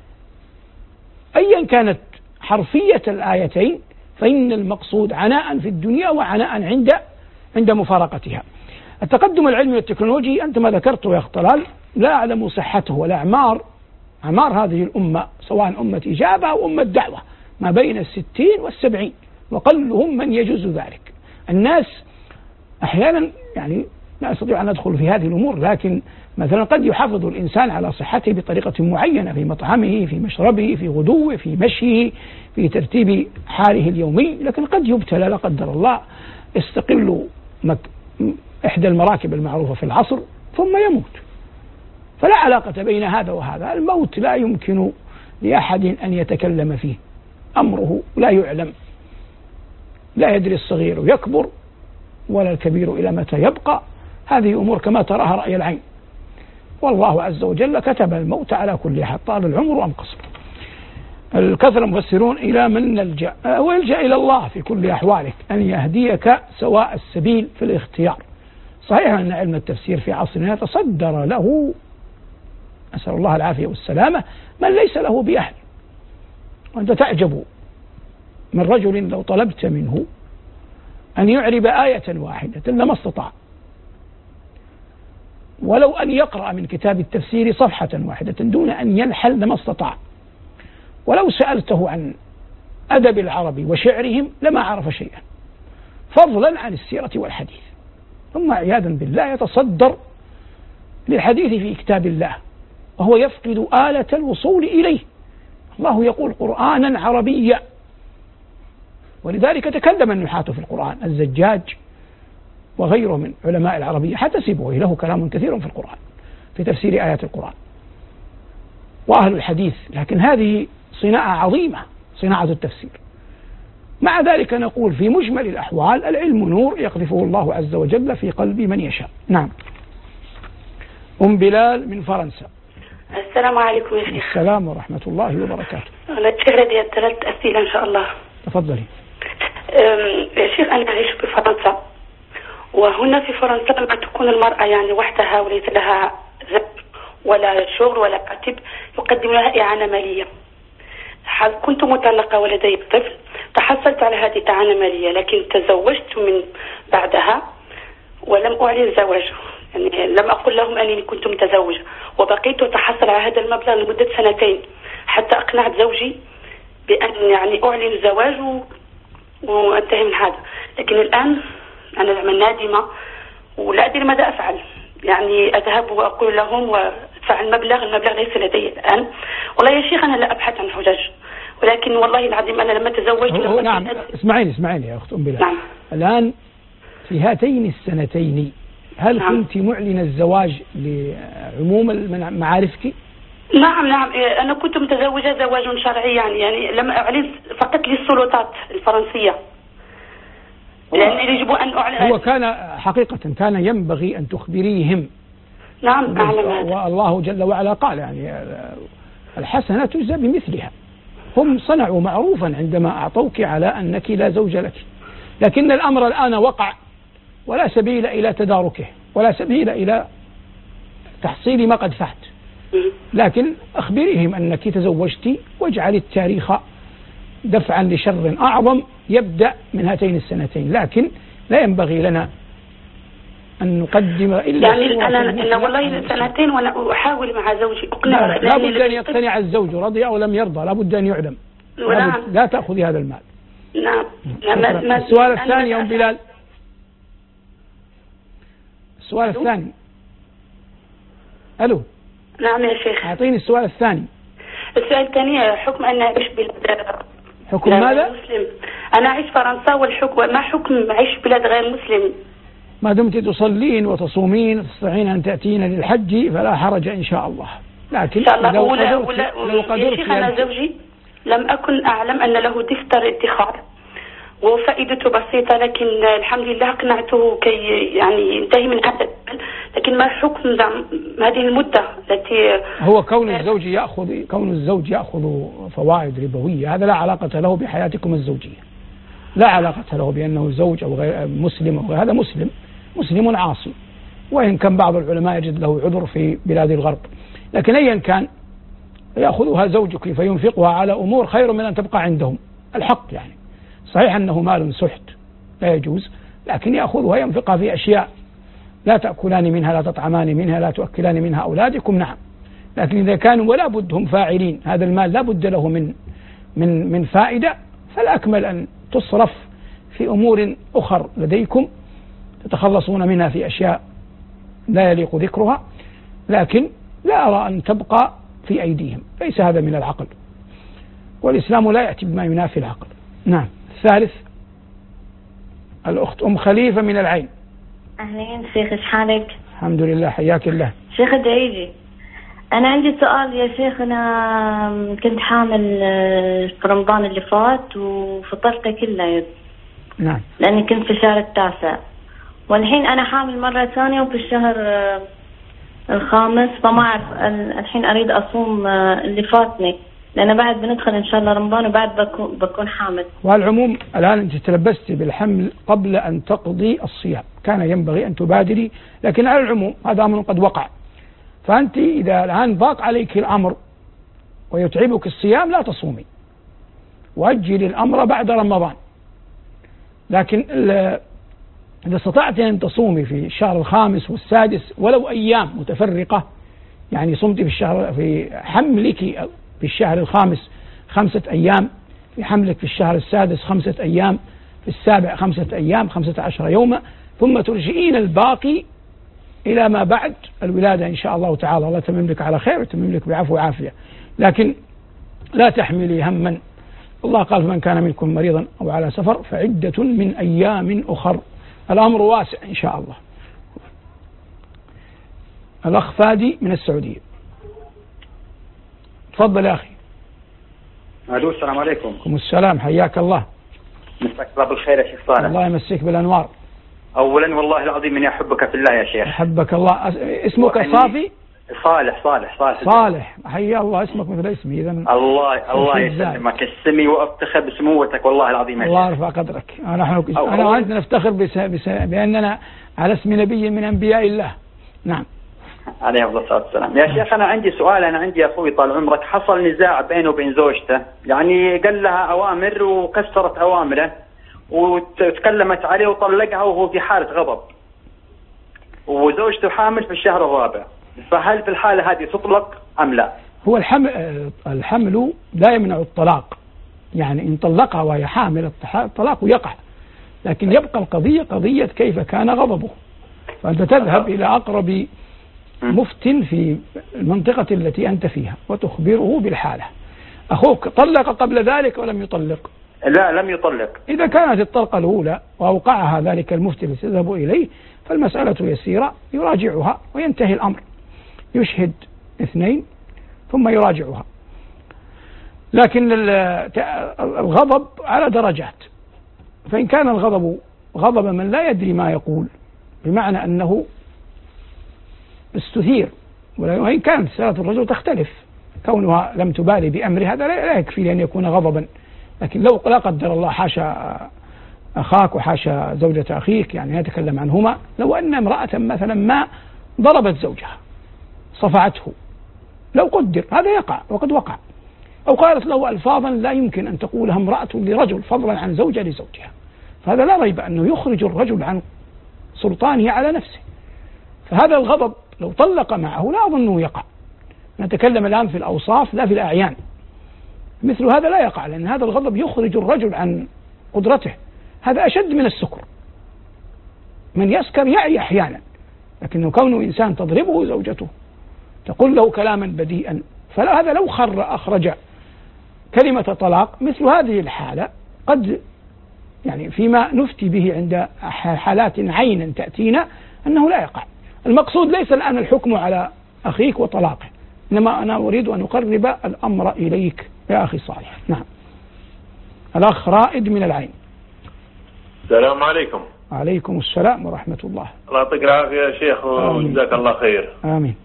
أيا كانت حرفية الآيتين، فإن المقصود عناء في الدنيا وعناء عند مفارقتها. التقدم العلمي والتكنولوجي أنت ما ذكرته يا أخ طلال لا أعلم صحته، والأعمار أعمار هذه الأمة سواء أمة إجابة أو أمة دعوة ما بين 60 و70، وقلهم من يجوز ذلك. الناس أحيانا يعني لا أستطيع أن أدخل في هذه الأمور، لكن مثلا قد يحافظ الإنسان على صحته بطريقة معينة في مطعمه، في مشربه، في غدوه، في مشيه، في ترتيب حاله اليومي، لكن قد يبتلى لا قدر الله، يستقل إحدى المراكب المعروفة في العصر ثم يموت. فلا علاقة بين هذا وهذا، الموت لا يمكن لأحد أن يتكلم فيه، أمره لا يعلم، لا يدري الصغير يكبر ولا الكبير إلى متى يبقى، هذه أمور كما تراها رأي العين، والله عز وجل كتب الموت على كل أحد، طال العمر أم قصر. الكثر المفسرون إلى من نلجأ، ويلجأ إلى الله في كل أحوالك أن يهديك سواء السبيل في الاختيار. صحيح أن علم التفسير في عصرنا تصدر له، أسأل الله العافية والسلامة، من ليس له بأهل، وأنت تعجب من رجل لو طلبت منه أن يعرب آية واحدة لما استطاع، ولو أن يقرأ من كتاب التفسير صفحة واحدة دون أن ينحل لما استطاع، ولو سألته عن أدب العرب وشعرهم لما عرف شيئا، فضلا عن السيرة والحديث. ثم عياذا بالله يتصدر للحديث في كتاب الله وهو يفقد آلة الوصول إليه. الله يقول قرآنا عربيا، ولذلك تكلم النحاة في القرآن، الزجاج وغيره من علماء العربية حتى سيبويه له كلام كثير في القرآن في تفسير آيات القرآن، وأهل الحديث، لكن هذه صناعة عظيمة، صناعة التفسير. مع ذلك نقول في مجمل الأحوال العلم نور يقذفه الله عز وجل في قلب من يشاء. نعم. أم بلال من فرنسا. السلام عليكم يا شيخ. السلام ورحمة الله وبركاته. لدي 3 أسئلة إن شاء الله. تفضلي. يا شيخ أنا أعيش في فرنسا، وهنا في فرنسا لما تكون المرأة يعني وحدها وليس لها زوج ولا شغل ولا كاتب يقدم لها إعانة مالية. كنت مطلقة ولدي طفل، تحصلت على هذه الإعانة المالية، لكن تزوجت من بعدها ولم أعلن زواجه، يعني لم أقل لهم أنني كنت متزوجة، وبقيت أتحصل على هذا المبلغ لمدة 2 حتى أقنعت زوجي بأن يعني أعلن زواجه وانتهي من هذا. لكن الآن أنا نادمة ولا أدري ماذا أفعل، يعني أذهب وأقول لهم وأدفع المبلغ ليس لدي الآن. والله يا شيخ أنا لا أبحث عن حجج، ولكن والله العظيم أنا لما تزوجت نعم. اسمعيني يا أخت أم بلال. نعم. الآن في هاتين السنتين هل كنت معلنة الزواج لعموم معارفك؟ نعم أنا كنت متزوجة زواج شرعي، يعني لم أعلن فقط للسلطات الفرنسية، لأن يجب أن أعلن. هو كان حقيقة كان ينبغي أن تخبريهم. نعم أعلم هذا. والله جل وعلا قال يعني الحسنة تجزى بمثلها. هم صنعوا معروفا عندما أعطوك على أنك لا زوج لك، لكن الأمر الآن وقع ولا سبيل إلى تداركه ولا سبيل إلى تحصيل ما قد فات، لكن أخبريهم أنك تزوجت، واجعل التاريخ دفعا لشر أعظم يبدأ من هاتين السنتين. لكن لا ينبغي لنا أن نقدم إلا يعني أنا والله 2 وأنا أحاول مع زوجي أقنعه. لا بد أن يقتنع الزوج، رضي أو لم يرضى لا بد أن يعلم. لا تأخذي هذا المال. نعم. السؤال الثاني يا أم بلال. السؤال الثاني ألو. نعم يا شيخ. أعطيني السؤال الثاني. السؤال الثاني حكم أن أعيش حكم ماذا؟ مسلم. أنا أعيش فرنسا والحكم ما حكم أعيش بلاد غير مسلم؟ ما دمت تصلين وتصومين وتستطيعين أن تأتين للحج فلا حرج إن شاء الله. لكن إن شاء الله. لو قدرت يا شيخ أنا زوجي لم أكن أعلم أن له دفتر ادخار وفائدته بسيطة، لكن الحمد لله أقنعته كي يعني ينتهي من هذا، لكن ما حكم هذه المدة التي هو كون الزوج يأخذ فوائد ربوية، هذا لا علاقة له بحياتكم الزوجية، لا علاقة له بأنه زوج أو غير مسلم أو هذا مسلم عاصي، وإن كان بعض العلماء يجد له عذر في بلاد الغرب، لكن أيا كان يأخذها زوجك فينفقها على أمور خير من أن تبقى عندهم الحق. يعني صحيح أنه مال سحت لا يجوز، لكن يأخذها ينفقها في أشياء لا تأكلان منها، لا تطعمان منها، لا تؤكلان منها أولادكم، نعم. لكن إذا كانوا ولا بد هم فاعلين، هذا المال لا بد له من فائدة، فالأكمل أن تصرف في أمور أخر لديكم تتخلصون منها في أشياء لا يليق ذكرها، لكن لا أرى أن تبقى في أيديهم، ليس هذا من العقل، والإسلام لا يأتي بما ينافي العقل. نعم. الثالث الأخت أم خليفة من العين. أهلين شيخ، إيش حالك؟ الحمد لله، حياك الله. شيخ دعيجي، أنا عندي سؤال يا شيخ. أنا كنت حامل في رمضان اللي فات وفطرت كله. نعم. لأني كنت في الشهر 9، والحين أنا حامل مرة ثانية وفي الشهر 5، فما أعرف الحين أريد أصوم اللي فاتني، لأن بعد بندخل إن شاء الله رمضان وبعد بكون حامل. والعموم الآن أنت تلبست بالحمل قبل أن تقضي الصيام، كان ينبغي أن تبادري، لكن على العموم هذا أمر قد وقع، فأنت إذا الآن ضاق عليك الأمر ويتعبك الصيام لا تصومي، وأجل الأمر بعد رمضان. لكن إذا استطعت أن تصومي في الشهر 5 و6 ولو أيام متفرقة، يعني صمت في حملك في الشهر 5 5 أيام، في حملك في الشهر 6 5 أيام، في 7 5 أيام، 15 يوما، ثم ترجعين الباقي إلى ما بعد الولادة إن شاء الله تعالى. الله يتمم لك على خير ويتمم لك بعفو وعافية، لكن لا تحملي هما. الله قال: فمن كان منكم مريضا أو على سفر فعدة من أيام أخر. الأمر واسع إن شاء الله. الأخ فادي من السعودية، تفضل يا أخي. ألو، السلام عليكم. وعليكم السلام، حياك الله. مساك الله بالخير يا شيخ صالح. الله يمسيك بالأنوار. أولا والله العظيم إني أحبك في الله يا شيخ. أحبك الله. اسمك صافي؟ صالح، حيا الله، اسمك مثل اسمي. إذا الله يسلمك، السمي وأفتخر بسموتك والله العظيم يا شيخ. الله يرفع قدرك. أنا وأنت نفتخر بأننا على اسم نبي من أنبياء الله. نعم. عليه الصلاة والسلام. يا شيخ أنا عندي سؤال. أنا عندي أخوي طال عمرك حصل نزاع بينه وبين زوجته، يعني قال لها أوامر وكسرت أوامره وتكلمت عليه وطلقها وهو في حالة غضب، وزوجته حامل في الشهر الرابع، فهل في الحالة هذه تطلق أم لا؟ هو الحمل لا يمنع الطلاق، يعني إن طلقها وهي حامل الطلاق يقع، لكن يبقى القضية قضية كيف كان غضبه. فأنت تذهب إلى أقرب مفت في المنطقة التي أنت فيها وتخبره بالحالة. أخوك طلق قبل ذلك ولم يطلق؟ لا، لم يطلق. إذا كانت الطلقة الأولى وأوقعها ذلك المفتي الذي تذهب إليه فالمسألة يسيرة، يراجعها وينتهي الأمر، يشهد 2 ثم يراجعها. لكن الغضب على درجات، فإن كان الغضب غضب من لا يدري ما يقول، بمعنى أنه استثير، وإن كانت صلاة الرجل تختلف، كونها لم تبالي بأمر هذا لا يكفي أن يكون غضبا. لكن لو لا قدر الله حاشا أخاك وحاشا زوجة أخيك، يعني نتكلم عنهما، لو أن امرأة مثلا ما ضربت زوجها صفعته، لو قدر هذا يقع وقد وقع، أو قالت له ألفاظا لا يمكن أن تقولها امرأة لرجل فضلا عن زوجة لزوجها، فهذا لا ريب أنه يخرج الرجل عن سلطانه على نفسه. فهذا الغضب لو طلق معه لا أظنه يقع. نتكلم الآن في الأوصاف لا في الأعيان. مثل هذا لا يقع، لأن هذا الغضب يخرج الرجل عن قدرته، هذا أشد من السكر. من يسكر يعي أحيانا، لكنه كونه إنسان تضربه زوجته تقول له كلاما بديئا. فهذا لو أخرج كلمة طلاق مثل هذه الحالة قد يعني فيما نفتي به عند حالات عينا تأتينا أنه لا يقع. المقصود ليس الآن الحكم على أخيك وطلاقه، إنما أنا أريد أن أقرب الأمر إليك يا أخي صالح. نعم. الأخ رائد من العين. السلام عليكم. وعليكم السلام ورحمة الله. الله يعطيك العافية يا شيخ وجزاك الله خير. آمين.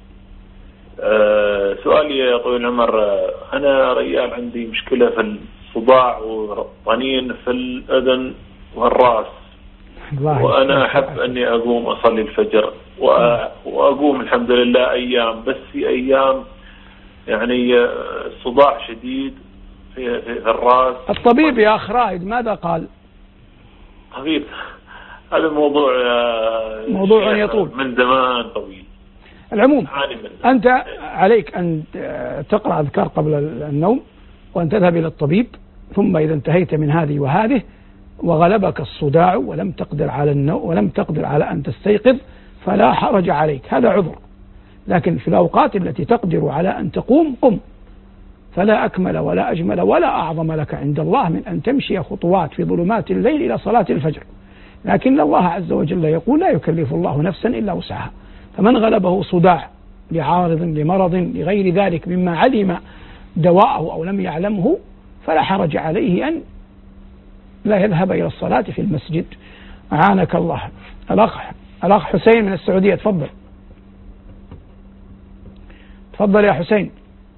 سؤالي يا طويل العمر، أنا ريال عندي مشكلة في الصداع وطنين في الأذن والرأس، وأنا أحب أني أقوم أصلي الفجر وأقوم الحمد لله أيام، بس في أيام يعني صداع شديد في الرأس. الطبيب يا أخ رائد ماذا قال؟ طبيب هذا موضوع يطول من زمان طويل. العموم أنت عليك أن تقرأ أذكار قبل النوم وأن تذهب إلى الطبيب، ثم إذا انتهيت من هذه وهذه وغلبك الصداع ولم تقدر على النوم ولم تقدر على أن تستيقظ فلا حرج عليك، هذا عذر. لكن في الأوقات التي تقدر على أن تقوم قم، فلا أكمل ولا أجمل ولا أعظم لك عند الله من أن تمشي خطوات في ظلمات الليل إلى صلاة الفجر. لكن الله عز وجل يقول لا يكلف الله نفسا إلا وسعها، فمن غلبه صداع لعارض لمرض لغير ذلك مما علم دواءه أو لم يعلمه فلا حرج عليه أن لا يذهب إلى الصلاة في المسجد. أعانك الله. الأخ حسين من السعودية، تفضل يا حسين.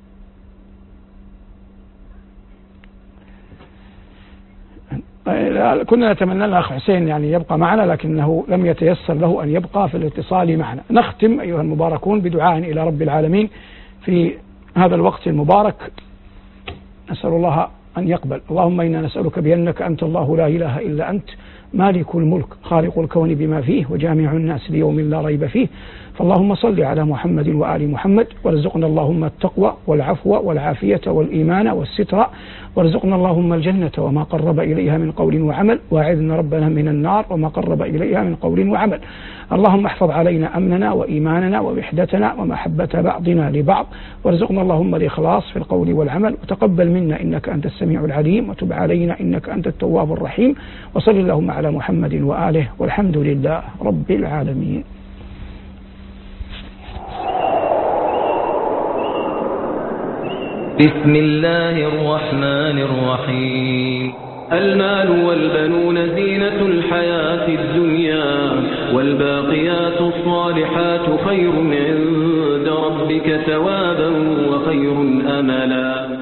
كنا نتمنى الأخ حسين يعني يبقى معنا، لكنه لم يتيسر له أن يبقى في الاتصال معنا. نختم أيها المباركون بدعاء إلى رب العالمين في هذا الوقت المبارك، نسأل الله أن يقبل. اللهم إنا نسألك بأنك أنت الله لا إله إلا أنت مالك الملك خالق الكون بما فيه وجامع الناس ليوم لا ريب فيه، فاللهم صل على محمد وآل محمد، وارزقنا اللهم التقوى والعفو والعافية والإيمان والستر، وارزقنا اللهم الجنة وما قرب إليها من قول وعمل، واعذنا ربنا من النار وما قرب إليها من قول وعمل. اللهم احفظ علينا أمننا وإيماننا ووحدتنا ومحبة بعضنا لبعض، وارزقنا اللهم الإخلاص في القول والعمل، وتقبل منا إنك أنت السميع العليم، وتب علينا إنك أنت التواب الرحيم، وصل اللهم على محمد وآله، والحمد لله رب العالمين. بسم الله الرحمن الرحيم. المال والبنون زينة الحياة الدنيا، والباقيات الصالحات خير عند ربك ثوابا وخير أملا.